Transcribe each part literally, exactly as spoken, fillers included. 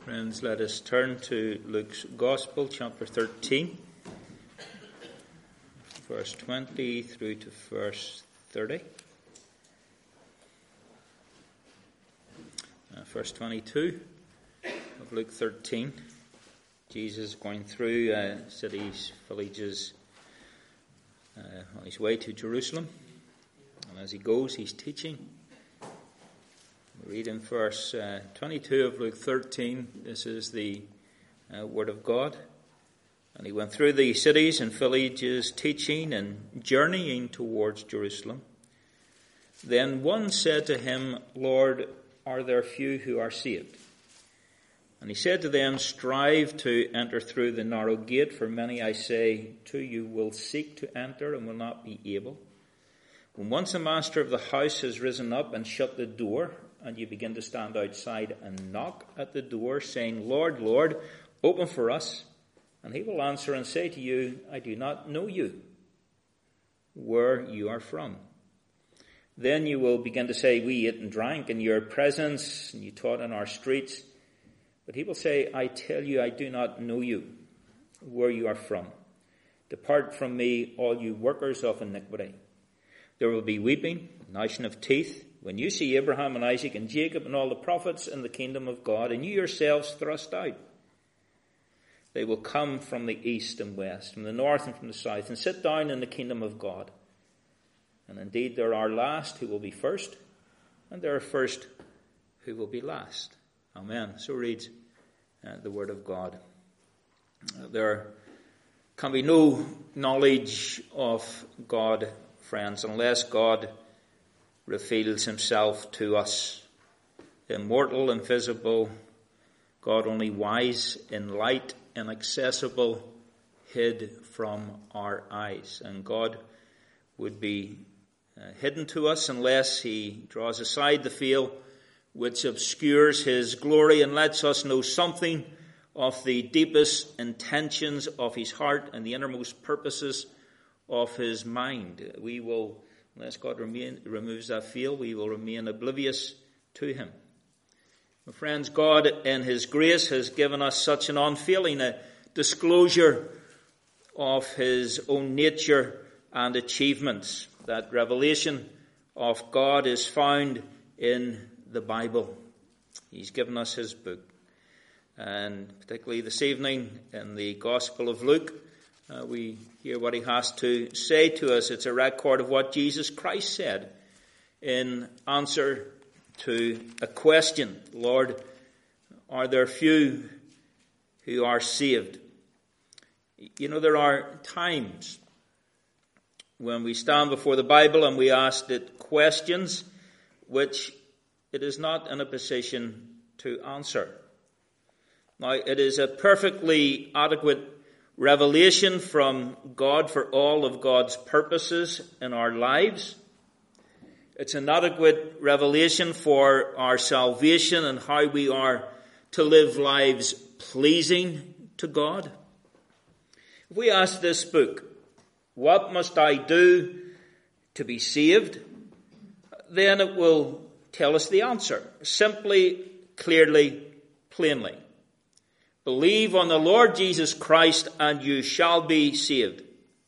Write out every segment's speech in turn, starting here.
Friends, let us turn to Luke's Gospel, chapter thirteen, verse twenty through to verse thirty. Uh, verse twenty-two of Luke thirteen. Jesus going through uh, cities, villages, uh, on his way to Jerusalem. And as he goes, he's teaching. We read in verse uh, twenty-two of Luke thirteen. This is the uh, Word of God. And he went through the cities and villages, teaching and journeying towards Jerusalem. Then one said to him, Lord, are there few who are saved? And he said to them, strive to enter through the narrow gate, for many, I say to you, will seek to enter and will not be able. When once the master of the house has risen up and shut the door, and you begin to stand outside and knock at the door, saying, Lord, Lord, open for us. And he will answer and say to you, I do not know you, where you are from. Then you will begin to say, we ate and drank in your presence, and you taught in our streets. But he will say, I tell you, I do not know you, where you are from. Depart from me, all you workers of iniquity. There will be weeping, gnashing of teeth, when you see Abraham and Isaac and Jacob and all the prophets in the kingdom of God, and you yourselves thrust out. They will come from the east and west, from the north and from the south, and sit down in the kingdom of God. And indeed there are last who will be first, and there are first who will be last. Amen. So reads uh, the word of God. Uh, there can be no knowledge of God, friends, unless God reveals himself to us. Immortal, invisible, God only wise, in light, inaccessible, hid from our eyes. And God would be uh, hidden to us unless he draws aside the veil which obscures his glory and lets us know something of the deepest intentions of his heart and the innermost purposes of his mind. We will, unless God remain, removes that veil, we will remain oblivious to him. My friends, God in his grace has given us such an unfailing a disclosure of his own nature and achievements. That revelation of God is found in the Bible. He's given us his book. And particularly this evening in the Gospel of Luke, uh, we hear what he has to say to us. It's a record of what Jesus Christ said in answer to a question. Lord, are there few who are saved? You know, there are times when we stand before the Bible and we ask it questions which it is not in a position to answer. Now, it is a perfectly adequate revelation from God for all of God's purposes in our lives. It's an adequate revelation for our salvation and how we are to live lives pleasing to God. If we ask this book, what must I do to be saved? Then it will tell us the answer, simply, clearly, plainly. Believe on the Lord Jesus Christ and you shall be saved.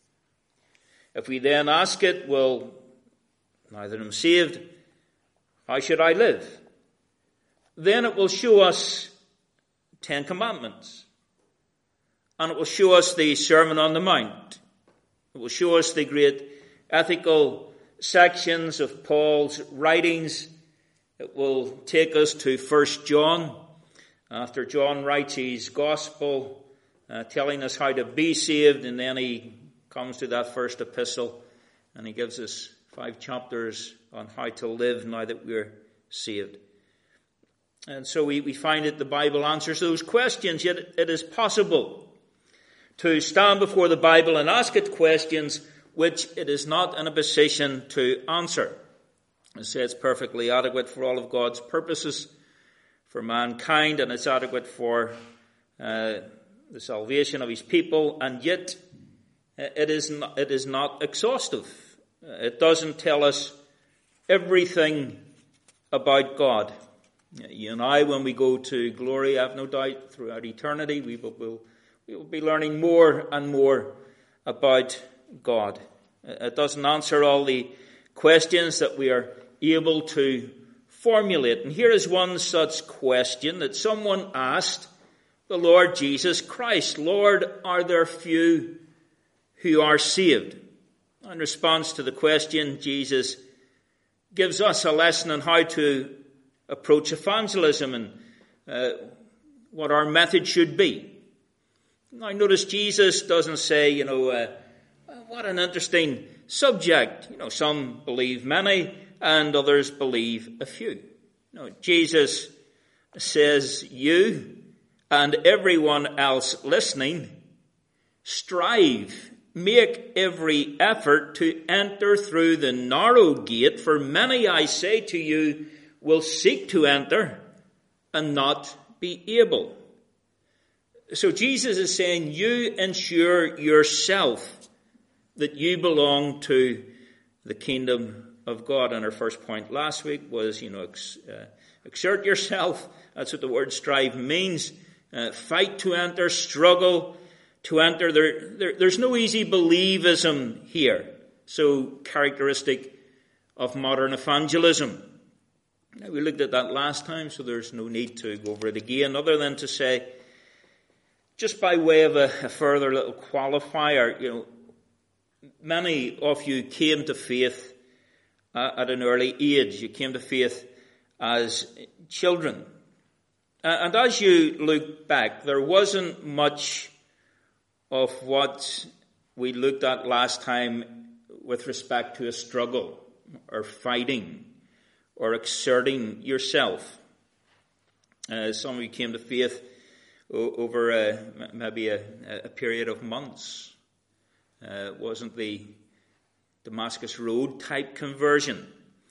If we then ask it, well, now that I'm saved, how should I live? Then it will show us Ten Commandments. And it will show us the Sermon on the Mount. It will show us the great ethical sections of Paul's writings. It will take us to First John, after John writes his gospel, uh, telling us how to be saved, and then he comes to that first epistle, and he gives us five chapters on how to live now that we're saved. And so we, we find that the Bible answers those questions, yet it is possible to stand before the Bible and ask it questions which it is not in a position to answer. I say it's perfectly adequate for all of God's purposes for mankind, and it's adequate for uh, the salvation of his people, and yet it is not, it is not exhaustive. It doesn't tell us everything about God. You and I, when we go to glory, I have no doubt throughout eternity, we will, will, we will be learning more and more about God. It doesn't answer all the questions that we are able to formulate. And here is one such question that someone asked the Lord Jesus Christ. Lord, are there few who are saved? In response to the question, Jesus gives us a lesson on how to approach evangelism and uh, what our method should be. Now, notice Jesus doesn't say, you know, uh, what an interesting subject. You know, some believe many and others believe a few. No, Jesus says, you and everyone else listening, strive, make every effort to enter through the narrow gate, for many, I say to you, will seek to enter and not be able. So Jesus is saying, you ensure yourself that you belong to the kingdom of God. And our first point last week was, you know, ex, uh, exert yourself. That's what the word strive means. Uh, fight to enter, struggle to enter. There, there, there's no easy believism here, so characteristic of modern evangelism. Now, we looked at that last time, so there's no need to go over it again, other than to say, just by way of a, a further little qualifier, you know, many of you came to faith uh, at an early age. You came to faith as children. Uh, and as you look back, there wasn't much of what we looked at last time with respect to a struggle or fighting or exerting yourself. Uh, some of you came to faith o- over a, maybe a, a period of months. Uh, it wasn't the Damascus Road type conversion.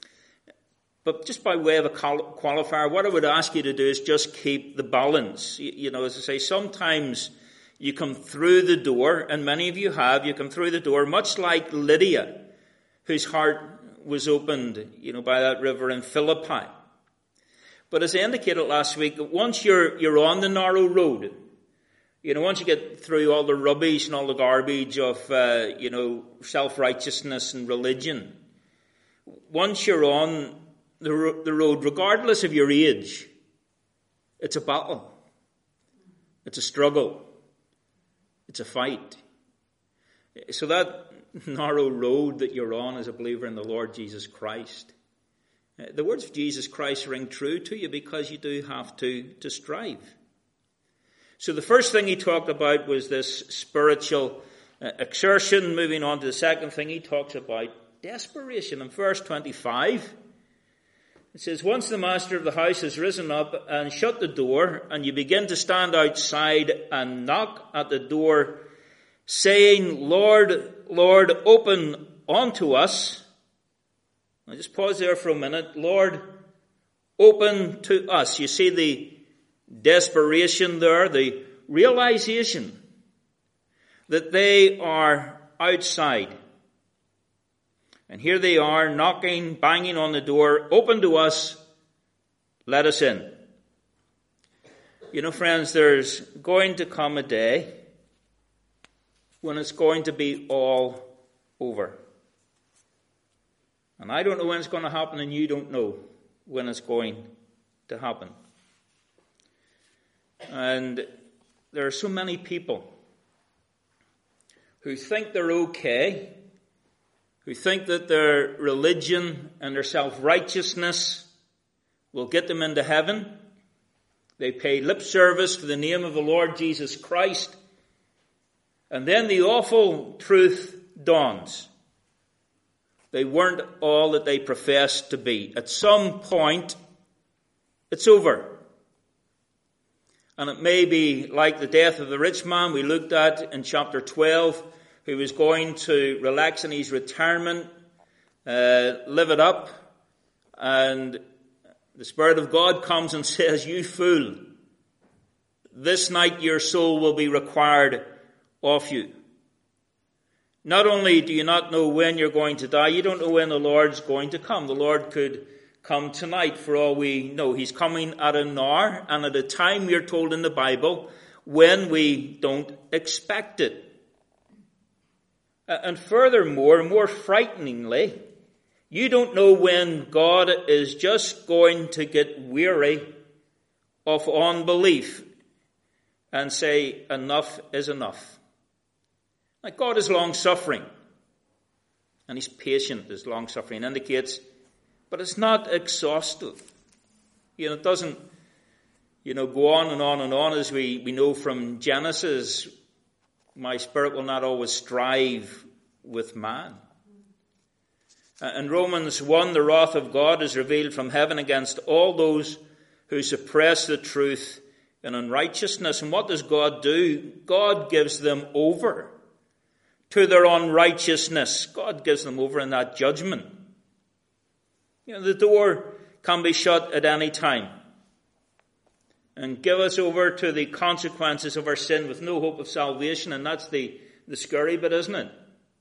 But just by way of a qualifier, what I would ask you to do is just keep the balance. You, you know, as I say, sometimes you come through the door, and many of you have, you come through the door, much like Lydia, whose heart was opened, you know, by that river in Philippi. But as I indicated last week, once you're you're on the narrow road, you know, once you get through all the rubbish and all the garbage of, uh, you know, self-righteousness and religion, once you're on the, ro- the road, regardless of your age, it's a battle. It's a struggle. It's a fight. So that narrow road that you're on as a believer in the Lord Jesus Christ, the words of Jesus Christ ring true to you because you do have to, to strive. So the first thing he talked about was this spiritual uh, exertion. Moving on to the second thing, he talks about desperation. In verse twenty-five, it says, once the master of the house has risen up and shut the door, and you begin to stand outside and knock at the door, saying, Lord, Lord, open unto us. Now just pause there for a minute. Lord, open to us. You see the desperation there, the realization that they are outside. And here they are knocking, banging on the door. Open to us. Let us in. You know, friends, there's going to come a day when it's going to be all over. And I don't know when it's going to happen, and you don't know when it's going to happen. And there are so many people who think they're okay, who think that their religion and their self-righteousness will get them into heaven. They pay lip service to the name of the Lord Jesus Christ. And then the awful truth dawns. They weren't all that they professed to be. At some point, it's over. And it may be like the death of the rich man we looked at in chapter twelve, who was going to relax in his retirement, uh, live it up, and the Spirit of God comes and says, you fool, this night your soul will be required of you. Not only do you not know when you're going to die, you don't know when the Lord's going to come. The Lord could come tonight for all we know. He's coming at an hour and at a time, we are told in the Bible, when we don't expect it. And furthermore, more frighteningly, you don't know when God is just going to get weary of unbelief and say, enough is enough. Like God is long-suffering, and he's patient, as long-suffering indicates, but it's not exhaustive. You know, it doesn't, you know, go on and on and on, as we, we know from Genesis. My spirit will not always strive with man. In Romans one, the wrath of God is revealed from heaven against all those who suppress the truth in unrighteousness. And what does God do? God gives them over to their unrighteousness. God gives them over in that judgment. You know, the door can be shut at any time and give us over to the consequences of our sin with no hope of salvation. And that's the, the scary bit, isn't it?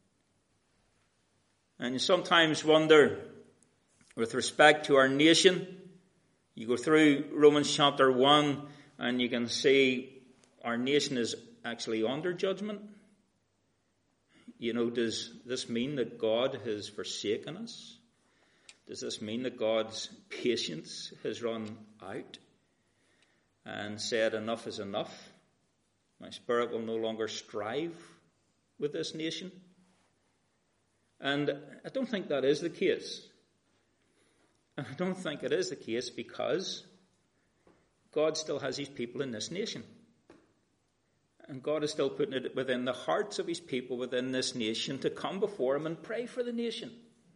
And you sometimes wonder, with respect to our nation, you go through Romans chapter one and you can see our nation is actually under judgment. You know, does this mean that God has forsaken us? Does this mean that God's patience has run out and said enough is enough? My spirit will no longer strive with this nation. And I don't think that is the case. And I don't think it is the case because God still has his people in this nation. And God is still putting it within the hearts of his people within this nation to come before him and pray for the nation.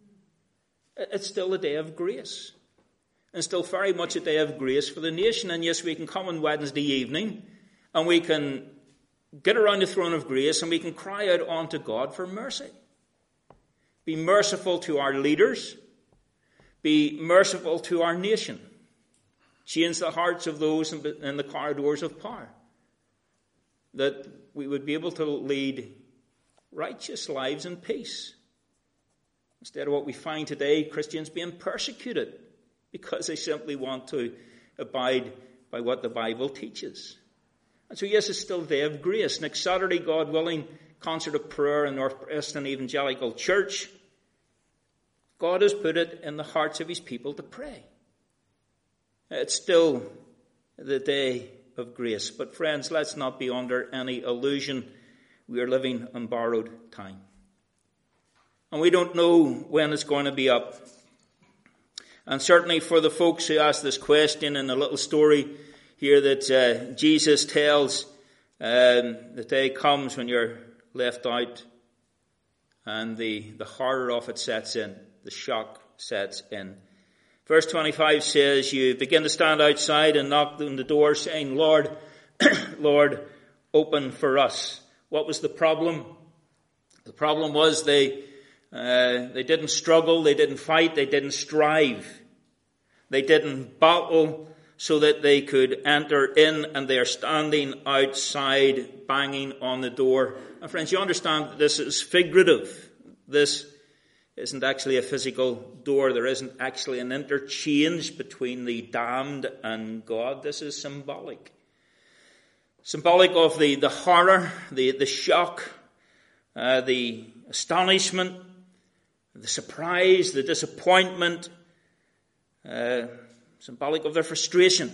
It's still a day of grace. And still very much a day of grace for the nation. And yes, we can come on Wednesday evening and we can get around the throne of grace and we can cry out unto God for mercy. Be merciful to our leaders. Be merciful to our nation. Change the hearts of those in the corridors of power. That we would be able to lead righteous lives in peace. Instead of what we find today, Christians being persecuted because they simply want to abide by what the Bible teaches. And so yes, it's still a day of grace. Next Saturday, God willing, concert of prayer in North Preston Evangelical Church. God has put it in the hearts of his people to pray. It's still the day of grace. But friends, let's not be under any illusion. We are living on borrowed time. And we don't know when it's going to be up. And certainly for the folks who ask this question in a little story here that uh, Jesus tells, um, the day comes when you're left out and the, the horror of it sets in. The shock sets in. Verse twenty-five says, you begin to stand outside and knock on the door saying, Lord, Lord, open for us. What was the problem? The problem was they, uh, they didn't struggle, they didn't fight, they didn't strive. They didn't battle so that they could enter in, and they are standing outside banging on the door. And friends, you understand that this is figurative. This isn't actually a physical door. There isn't actually an interchange between the damned and God. This is symbolic. Symbolic of the, the horror, the, the shock, uh, the astonishment, the surprise, the disappointment, uh, symbolic of their frustration.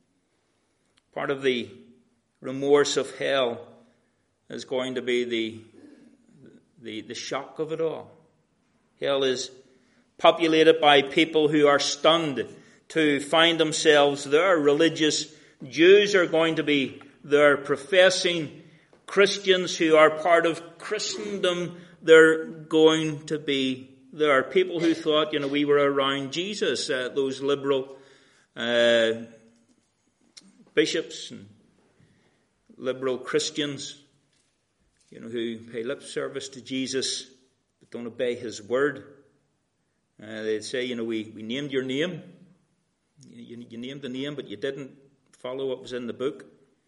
Part of the remorse of hell is going to be the, the, the shock of it all. Hell is populated by people who are stunned to find themselves there. Religious Jews are going to be there. Professing Christians who are part of Christendom, they're going to be there. People who thought, you know, we were around Jesus, uh, those liberal uh, bishops and liberal Christians, you know, who pay lip service to Jesus, don't obey his word. Uh, they'd say, you know, we, we named your name. You, you, you named the name, but you didn't follow what was in the book.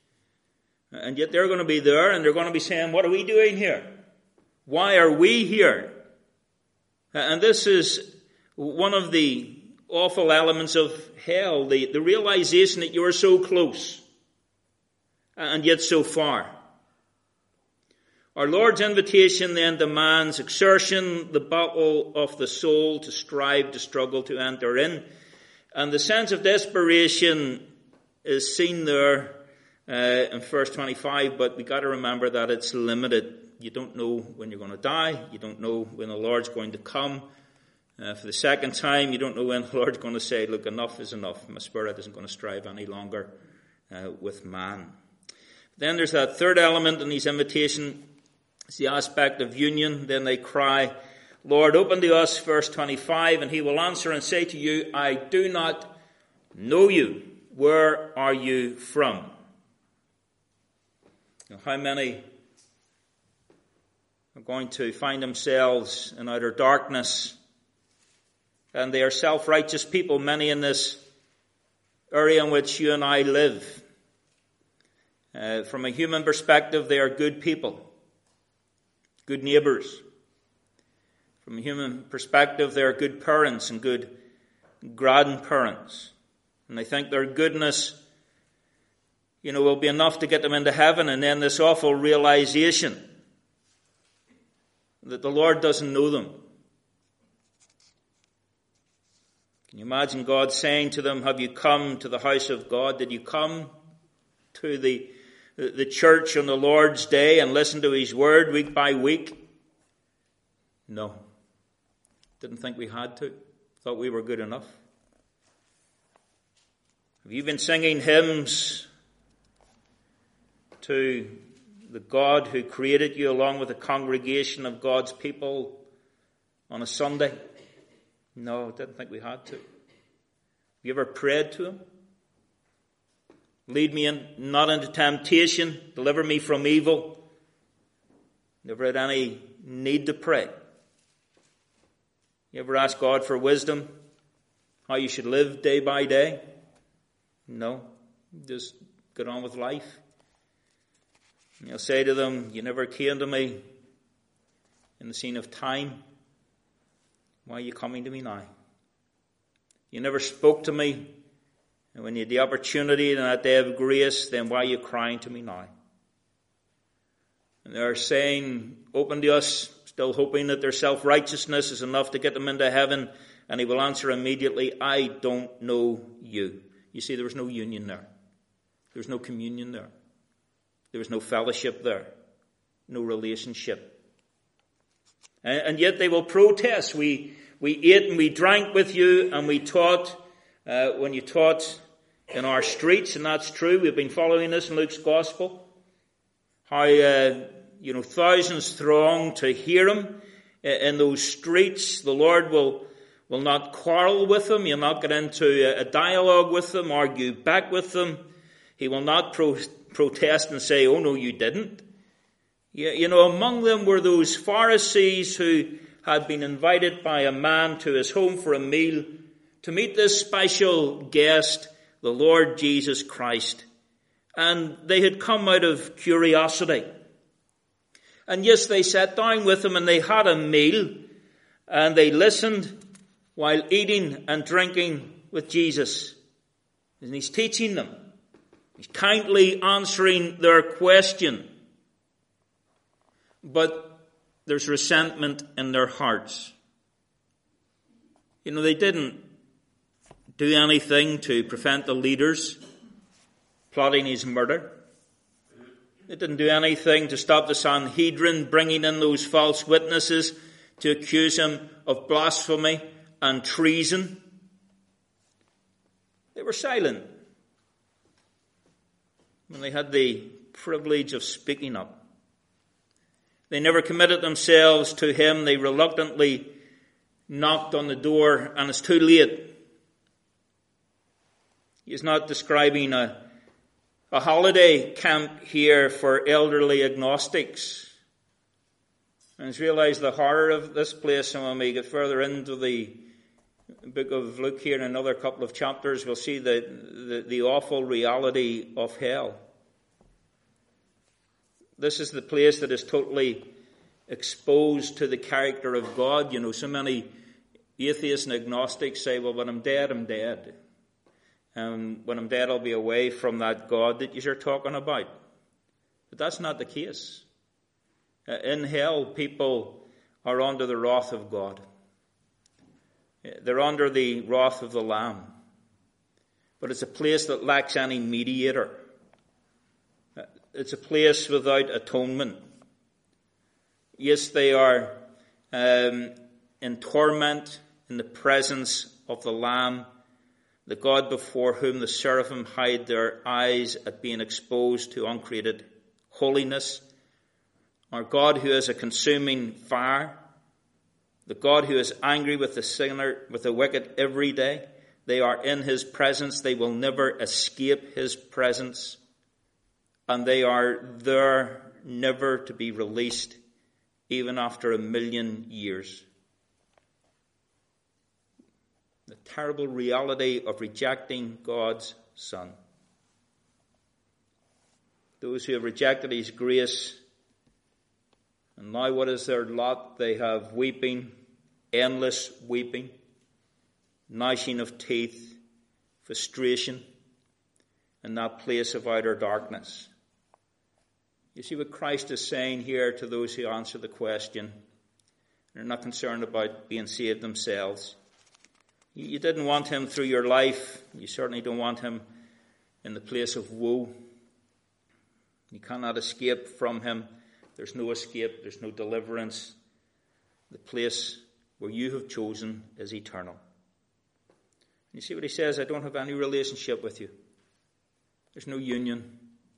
And yet they're going to be there, and they're going to be saying, what are we doing here? Why are we here? And this is one of the awful elements of hell, the, the realization that you are so close and yet so far. Our Lord's invitation then demands exertion, the battle of the soul to strive, to struggle, to enter in. And the sense of desperation is seen there uh, in verse twenty-five, but we got to remember that it's limited. You don't know when you're going to die. You don't know when the Lord's going to come uh, for the second time. You don't know when the Lord's going to say, look, enough is enough. My spirit isn't going to strive any longer uh, with man. Then there's that third element in his invitation. It's the aspect of union. Then they cry, Lord, open to us, verse twenty-five, and he will answer and say to you, I do not know you. Where are you from? Now, how many are going to find themselves in outer darkness? And they are self-righteous people, many in this area in which you and I live. Uh, from a human perspective, they are good people. Good neighbours. From a human perspective, they are good parents and good grandparents. And they think their goodness, you know, will be enough to get them into heaven. And then this awful realization that the Lord doesn't know them. Can you imagine God saying to them, have you come to the house of God? Did you come to the the church on the Lord's day and listen to his word week by week? No. Didn't think we had to. Thought we were good enough. Have you been singing hymns to the God who created you along with a congregation of God's people on a Sunday? No, didn't think we had to. Have you ever prayed to him? Lead me in, not into temptation. Deliver me from evil. Never had any need to pray. You ever ask God for wisdom? How you should live day by day? No. Just get on with life. And you'll say to them, you never came to me in the scene of time. Why are you coming to me now? You never spoke to me. And when you had the opportunity in that day of grace, then why are you crying to me now? And they're saying, open to us, still hoping that their self-righteousness is enough to get them into heaven. And he will answer immediately, I don't know you. You see, there was no union there. There was no communion there. There was no fellowship there. No relationship. And, and yet they will protest. We, we ate and we drank with you and we taught Uh, when you taught in our streets, and that's true. We've been following this in Luke's Gospel. How, uh, you know, thousands throng to hear him in those streets. The Lord will, will not quarrel with them. He'll not get into a dialogue with them, argue back with them. He will not pro- protest and say, oh no, you didn't. You, you know, among them were those Pharisees who had been invited by a man to his home for a meal to meet this special guest, the Lord Jesus Christ. And they had come out of curiosity. And yes, they sat down with him and they had a meal and they listened while eating and drinking with Jesus. And he's teaching them. He's kindly answering their question. But there's resentment in their hearts. You know, they didn't do anything to prevent the leaders plotting his murder. They didn't do anything to stop the Sanhedrin bringing in those false witnesses to accuse him of blasphemy and treason. They were silent when they had the privilege of speaking up. They never committed themselves to him. They reluctantly knocked on the door, and it's too late. He's not describing a, a holiday camp here for elderly agnostics. And he's realized the horror of this place, and when we get further into the book of Luke here in another couple of chapters, we'll see the, the, the awful reality of hell. This is the place that is totally exposed to the character of God. You know, so many Atheists and agnostics say, well, when I'm dead, I'm dead. And when I'm dead, I'll be away from that God that you're talking about. But that's not the case. In hell, people are under the wrath of God. They're under the wrath of the Lamb. But it's a place that lacks any mediator. It's a place without atonement. Yes, they are um, in torment in the presence of the Lamb, the God before whom the seraphim hide their eyes at being exposed to uncreated holiness. Our God who is a consuming fire, the God who is angry with the sinner, with the wicked every day. They are in his presence. They will never escape his presence. And they are there never to be released, even after a million years. The terrible reality of rejecting God's Son. Those who have rejected his grace, and now what is their lot? They have weeping, endless weeping, gnashing of teeth, frustration, in that place of outer darkness. You see what Christ is saying here to those who answer the question. They're not concerned about being saved themselves. You didn't want him through your life. You certainly don't want him in the place of woe. You cannot escape from him. There's no escape. There's no deliverance. The place where you have chosen is eternal. You see what he says? I don't have any relationship with you. There's no union.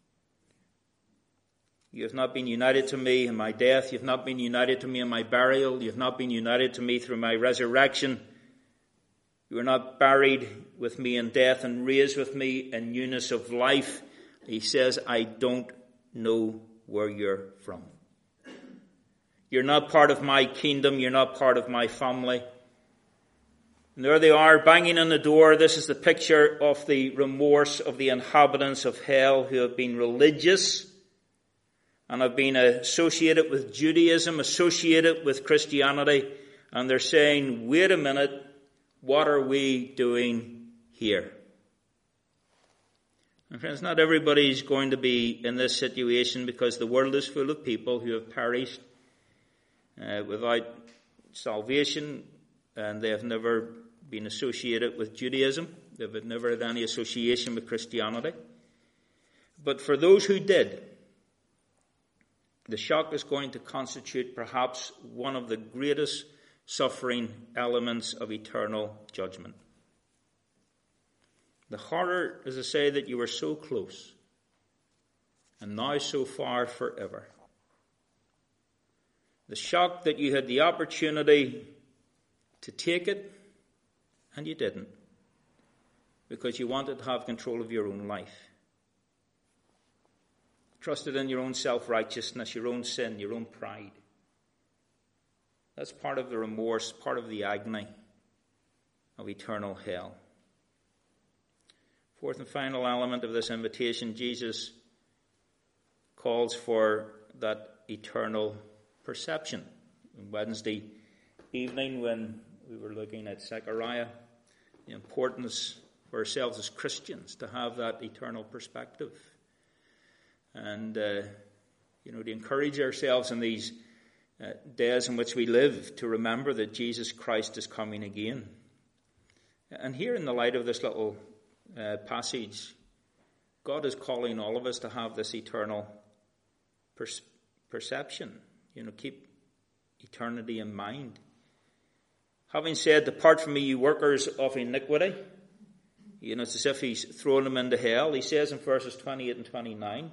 You have not been united to me in my death. You have not been united to me in my burial. You have not been united to me through my resurrection. You are not buried with me in death and raised with me in newness of life. He says, I don't know where you're from. You're not part of my kingdom. You're not part of my family. And there they are, banging on the door. This is the picture of the remorse of the inhabitants of hell who have been religious and have been associated with Judaism, associated with Christianity. And they're saying, wait a minute, what are we doing here? And friends, not everybody's going to be in this situation, because the world is full of people who have perished uh, without salvation, and they have never been associated with Judaism. They've never had any association with Christianity. But for those who did, the shock is going to constitute perhaps one of the greatest suffering elements of eternal judgment. The horror is to say that you were so close and now so far forever. The shock that you had the opportunity to take it and you didn't, because you wanted to have control of your own life. Trusted in your own self-righteousness, your own sin, your own pride. That's part of the remorse, part of the agony of eternal hell. Fourth and final element of this invitation, Jesus calls for that eternal perception. On Wednesday evening, when we were looking at Zechariah, the importance for ourselves as Christians to have that eternal perspective. And, uh, you know, to encourage ourselves in these uh, days in which we live, to remember that Jesus Christ is coming again. And here, in the light of this little uh, passage, God is calling all of us to have this eternal per- perception. You know, keep eternity in mind. Having said, depart from me, you workers of iniquity. You know, it's as if he's throwing them into hell. He says in verses twenty-eight and twenty-nine,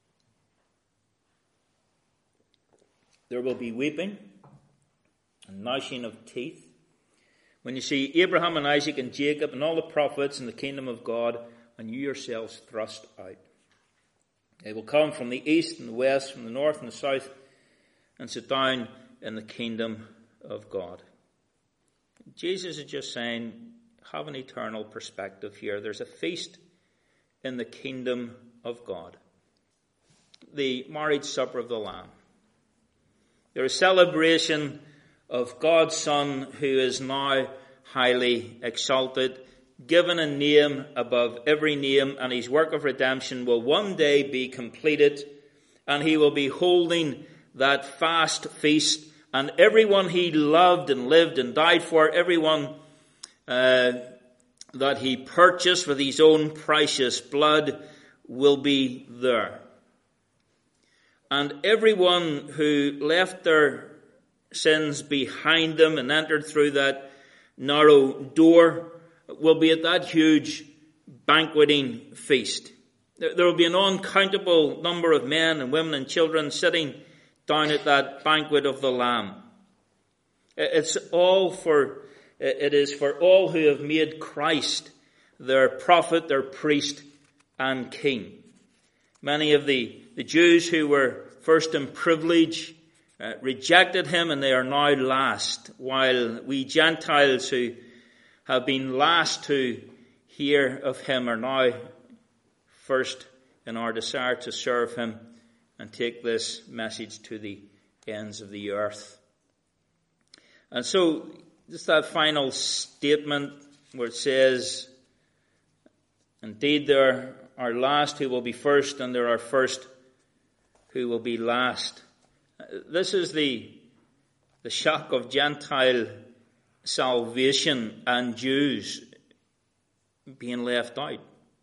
there will be weeping and gnashing of teeth when you see Abraham and Isaac and Jacob and all the prophets in the kingdom of God, and you yourselves thrust out. They will come from the east and the west, from the north and the south, and sit down in the kingdom of God. Jesus is just saying, have an eternal perspective here. There's a feast in the kingdom of God. The marriage supper of the Lamb. There's a celebration of God's Son, who is now highly exalted, given a name above every name, and his work of redemption will one day be completed, and he will be holding that fast feast, and everyone he loved and lived and died for, everyone uh, that he purchased with his own precious blood, will be there. And everyone who left their sins behind them and entered through that narrow door will be at that huge banqueting feast. There will be an uncountable number of men and women and children sitting down at that banquet of the Lamb. It's all for, it is for all who have made Christ their prophet, their priest, and king. Many of the, the Jews who were first in privilege uh, rejected him, and they are now last, while we Gentiles who have been last to hear of him are now first in our desire to serve him and take this message to the ends of the earth. And so, just that final statement where it says, indeed there are last who will be first, and there are first who will be last. This is the, the shock of Gentile salvation and Jews being left out.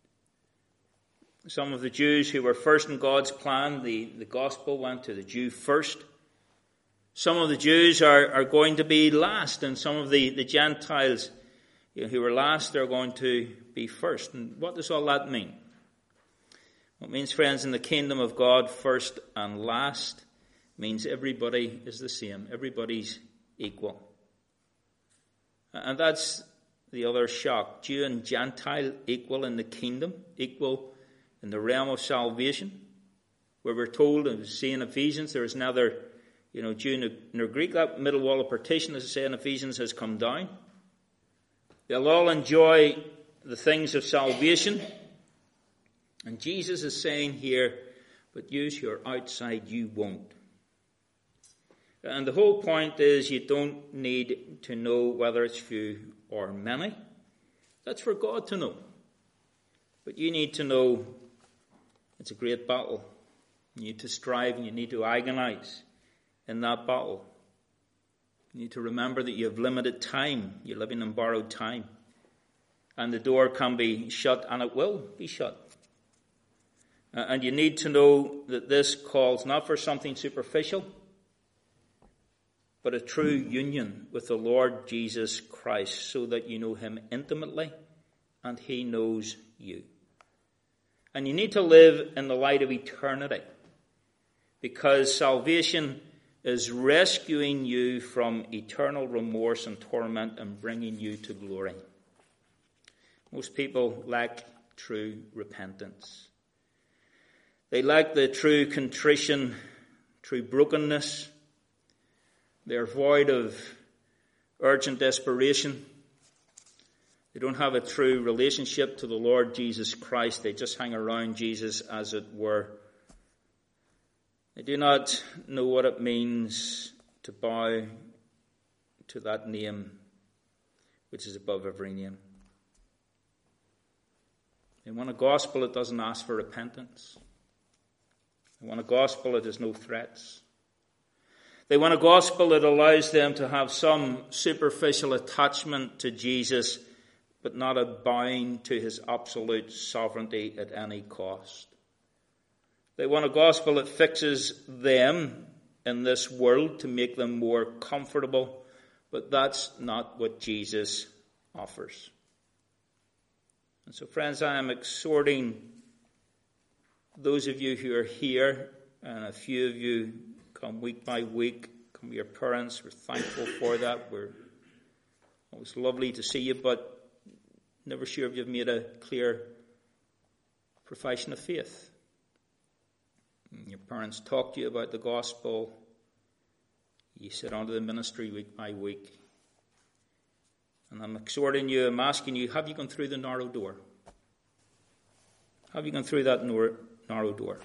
Some of the Jews who were first in God's plan, the, the gospel went to the Jew first. Some of the Jews are, are going to be last, and some of the, the Gentiles, you know, who were last, they're going to be first. And what does all that mean? Well, it means, friends, in the kingdom of God, first and last means everybody is the same. Everybody's equal. And that's the other shock. Jew and Gentile equal in the kingdom, equal in the realm of salvation, where we're told, and we see in Ephesians, there is neither, you know, Jew nor Greek. That middle wall of partition, as I say in Ephesians, has come down. They'll all enjoy the things of salvation. And Jesus is saying here, but you who are outside, you won't. And the whole point is you don't need to know whether it's few or many. That's for God to know. But you need to know it's a great battle. You need to strive and you need to agonize in that battle. You need to remember that you have limited time. You're living in borrowed time. And the door can be shut, and it will be shut. Uh, and you need to know that this calls not for something superficial, but a true union with the Lord Jesus Christ, so that you know him intimately and he knows you. And you need to live in the light of eternity, because salvation is rescuing you from eternal remorse and torment and bringing you to glory. Most people lack true repentance. They lack the true contrition, true brokenness. They're void of urgent desperation. They don't have a true relationship to the Lord Jesus Christ. They just hang around Jesus, as it were. They do not know what it means to bow to that name which is above every name. They want a gospel that doesn't ask for repentance. They want a gospel that has no threats. They want a gospel that allows them to have some superficial attachment to Jesus, but not a bowing to his absolute sovereignty at any cost. They want a gospel that fixes them in this world to make them more comfortable, but that's not what Jesus offers. And so, friends, I am exhorting those of you who are here, and a few of you come week by week, come with your parents. We're thankful for that. We're always lovely to see you, but never sure if you've made a clear profession of faith. Your parents talk to you about the gospel. You sit under the ministry week by week. And I'm exhorting you, I'm asking you, have you gone through the narrow door? Have you gone through that narrow door?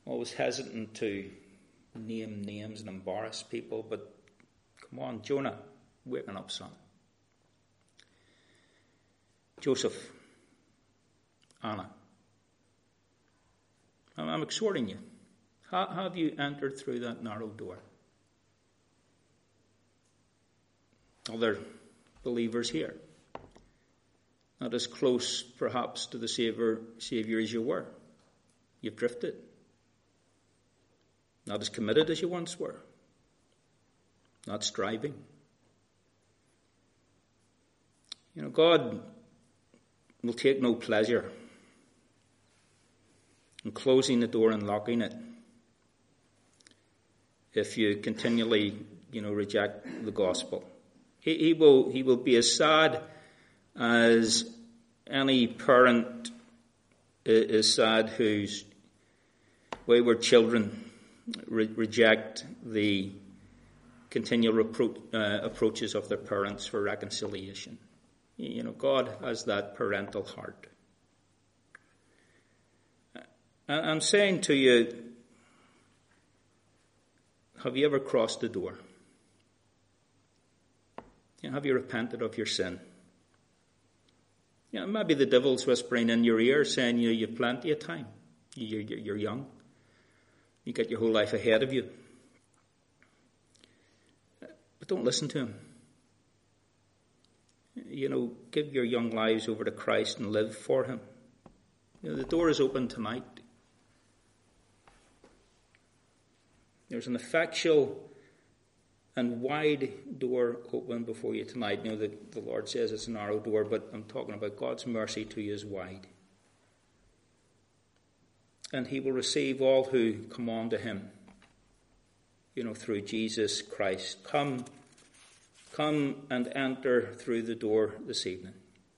always hesitant to name names and embarrass people, but come on, Jonah, waking up, son. Joseph, Anna, I'm, I'm exhorting you. How have you entered through that narrow door? Other believers here, not as close perhaps to the Savior, Savior as you were. You've drifted. Not as committed as you once were. Not striving. You know, God will take no pleasure in closing the door and locking it if you continually, you know, reject the gospel. He, he will he will be as sad as any parent is sad whose wayward children re- reject the continual repro- uh, approaches of their parents for reconciliation. You know, God has that parental heart. I'm saying to you, have you ever crossed the door? You know, have you repented of your sin? You know, maybe the devil's whispering in your ear saying, you know, you've plenty of time. You're, you're young. You got your whole life ahead of you. But don't listen to him. You know, give your young lives over to Christ and live for him. You know, the door is open tonight. There's an effectual and wide door open before you tonight. You know, the, the Lord says it's a narrow door, but I'm talking about God's mercy to you is wide. And he will receive all who come on to him, you know, through Jesus Christ. Come, come and enter through the door this evening.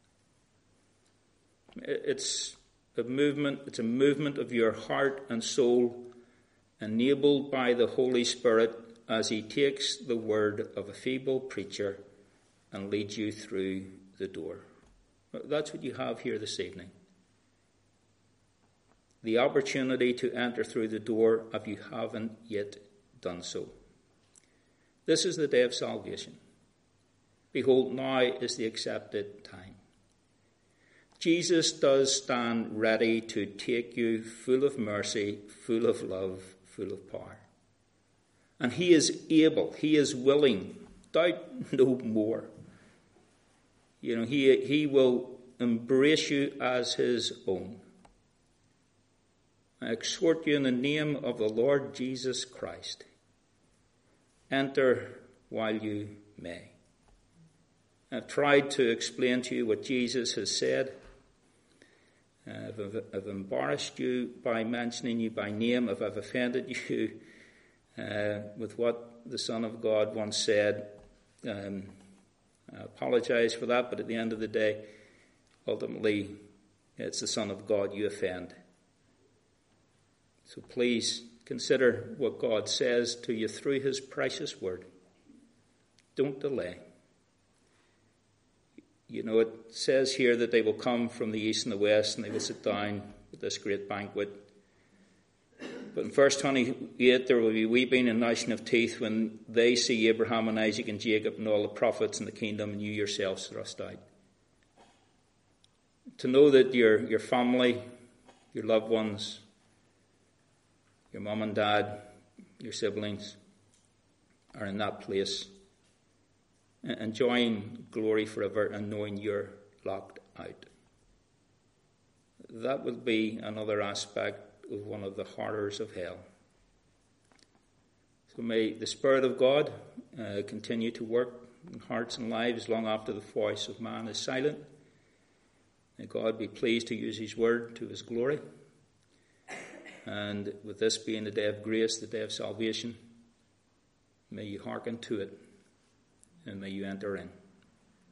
It's a movement, it's a movement of your heart and soul, enabled by the Holy Spirit as he takes the word of a feeble preacher and leads you through the door. That's what you have here this evening. The opportunity to enter through the door if you haven't yet done so. This is the day of salvation. Behold, now is the accepted time. Jesus does stand ready to take you full of mercy, full of love, full of power. And he is able, he is willing, doubt no more. You know, he, he will embrace you as his own. I exhort you in the name of the Lord Jesus Christ. Enter while you may. I've tried to explain to you what Jesus has said. Uh, if I've, I've embarrassed you by mentioning you by name, if I've offended you uh, with what the Son of God once said, um, I apologize for that, but at the end of the day, ultimately, it's the Son of God you offend. So please consider what God says to you through his precious word. Don't delay. You know, it says here that they will come from the east and the west and they will sit down at this great banquet. But in verse twenty-eight, there will be weeping and gnashing of teeth when they see Abraham and Isaac and Jacob and all the prophets in the kingdom and you yourselves thrust out. To know that your, your family, your loved ones, your mum and dad, your siblings are in that place, enjoying glory forever and knowing you're locked out. That will be another aspect of one of the horrors of hell. So may the Spirit of God uh, continue to work in hearts and lives long after the voice of man is silent. May God be pleased to use his word to his glory. And with this being the day of grace, the day of salvation, may you hearken to it and may you enter in.